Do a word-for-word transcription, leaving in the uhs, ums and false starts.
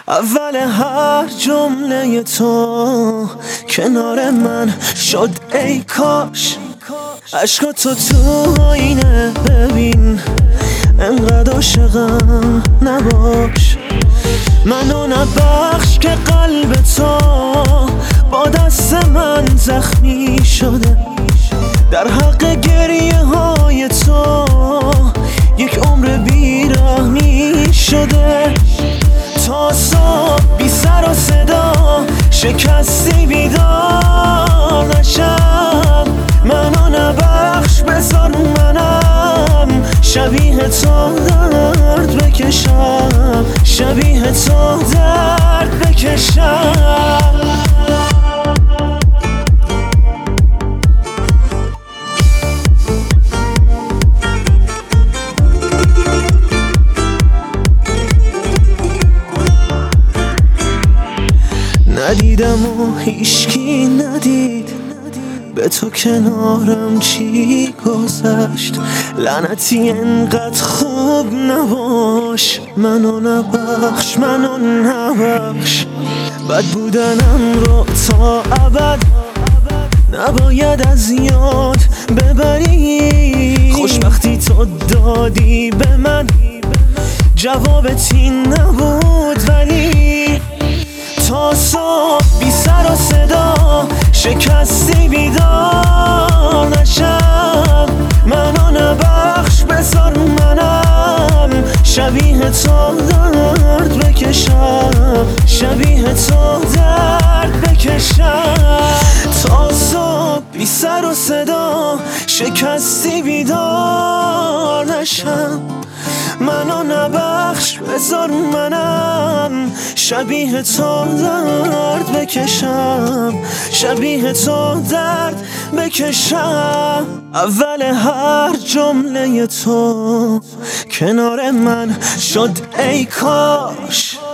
اول هر جمله تو کنار من شد ای کاش. عشق تو تو آینه ببین، انقدر عاشقم نباش. منو نبخش که قلب تو با دست من زخمی شده. در حق گریه های تو یک عمر بیرحمی شده. تا صبح بی سر و صدا شکستی بیدار نشم. منو نبخش بذار منم شبیه تو درد بکشم، شبیه تو درد بکشم. ندیدم و هیچکی ندید، به تو کنارم چی گذشت. لعنتی انقدر خوب نباش، منو نبخش، منو نبخش. بد بودنم رو تا ابد نباید از یاد ببری. خوشبختی تو دادی به من، جوابت این نبود ولی تا صبح بی سر و صدا شکستی بیدار نشم. منو نبخش بذار منم شبیه تو درد بکشم، شبیه تو درد بکشم. تا صبح بی سر و صدا شکستی بیدار نشم. منو نبخش بذار منم شبیه تو درد بکشم، شبیه تو درد بکشم. اول هر جمله تو کنار من شد ای کاش.